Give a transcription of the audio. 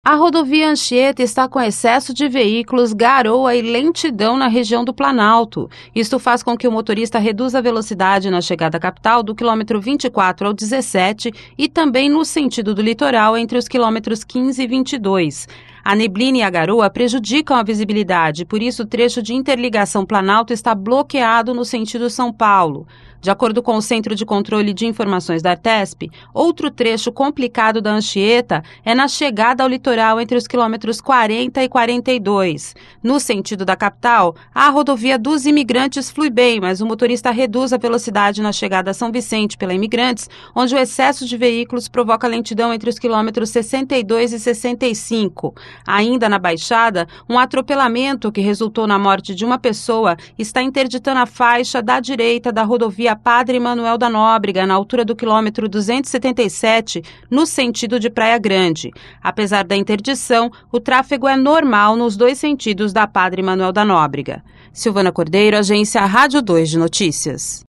A rodovia Anchieta está com excesso de veículos, garoa e lentidão na região do Planalto. Isto faz com que o motorista reduza a velocidade na chegada à capital do quilômetro 24 ao 17 e também no sentido do litoral entre os quilômetros 15 e 22. A neblina e a garoa prejudicam a visibilidade, por isso o trecho de interligação Planalto está bloqueado no sentido São Paulo. De acordo com o Centro de Controle de Informações da Artesp, outro trecho complicado da Anchieta é na chegada ao litoral entre os quilômetros 40 e 42. No sentido da capital, a rodovia dos Imigrantes flui bem, mas o motorista reduz a velocidade na chegada a São Vicente pela Imigrantes, onde o excesso de veículos provoca lentidão entre os quilômetros 62 e 65. Ainda na Baixada, um atropelamento que resultou na morte de uma pessoa está interditando a faixa da direita da rodovia Padre Manuel da Nóbrega, na altura do quilômetro 277, no sentido de Praia Grande. Apesar da interdição, o tráfego é normal nos dois sentidos da Padre Manuel da Nóbrega. Silvana Cordeiro, Agência Rádio 2 de Notícias.